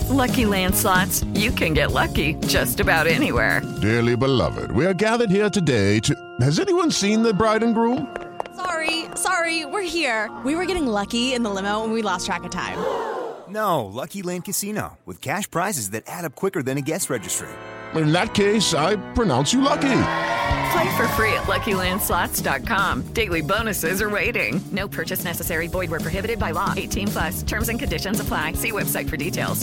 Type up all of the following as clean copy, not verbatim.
Lucky Land Slots, you can get lucky just about anywhere. Dearly beloved, we are gathered here today to... Has anyone seen the bride and groom? Sorry, we're here. We were getting lucky in the limo and we lost track of time. No, Lucky Land Casino, with cash prizes that add up quicker than a guest registry. In that case, I pronounce you lucky. Play for free at LuckyLandSlots.com. Daily bonuses are waiting. No purchase necessary. Void where prohibited by law. 18+. Terms and conditions apply. See website for details.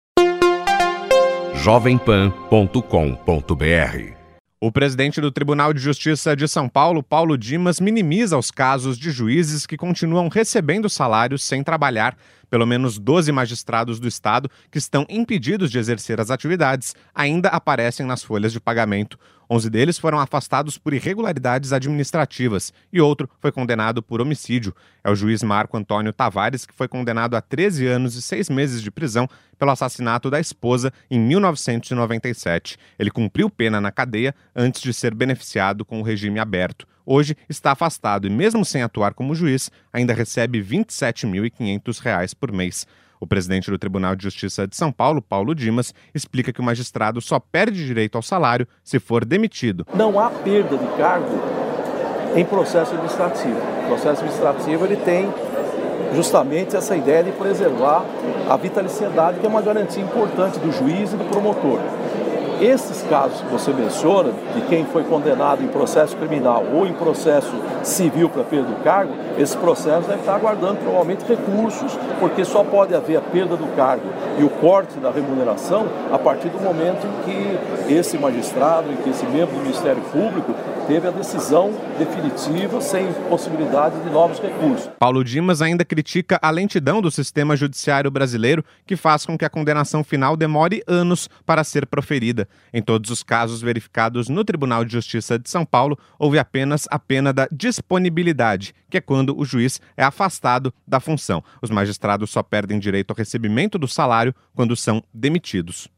jovempan.com.br. O presidente do Tribunal de Justiça de São Paulo, Paulo Dimas, minimiza os casos de juízes que continuam recebendo salários sem trabalhar. Pelo menos 12 magistrados do Estado que estão impedidos de exercer as atividades ainda aparecem nas folhas de pagamento. 11 deles foram afastados por irregularidades administrativas e outro foi condenado por homicídio. É o juiz Marco Antônio Tavares, que foi condenado a 13 anos e 6 meses de prisão pelo assassinato da esposa em 1997. Ele cumpriu pena na cadeia antes de ser beneficiado com o regime aberto. Hoje está afastado e, mesmo sem atuar como juiz, ainda recebe R$ 27.500 por mês. O presidente do Tribunal de Justiça de São Paulo, Paulo Dimas, explica que o magistrado só perde direito ao salário se for demitido. Não há perda de cargo em processo administrativo. O processo administrativo ele tem justamente essa ideia de preservar a vitaliciedade, que é uma garantia importante do juiz e do promotor. Esses casos que você menciona, de quem foi condenado em processo criminal ou em processo civil para perda do cargo, esse processo deve estar aguardando provavelmente recursos, porque só pode haver a perda do cargo e o corte da remuneração a partir do momento em que esse magistrado, em que esse membro do Ministério Público teve a decisão definitiva sem possibilidade de novos recursos. Paulo Dimas ainda critica a lentidão do sistema judiciário brasileiro, que faz com que a condenação final demore anos para ser proferida. Em todos os casos verificados no Tribunal de Justiça de São Paulo, houve apenas a pena da disponibilidade, que é quando o juiz é afastado da função. Os magistrados só perdem direito ao recebimento do salário quando são demitidos.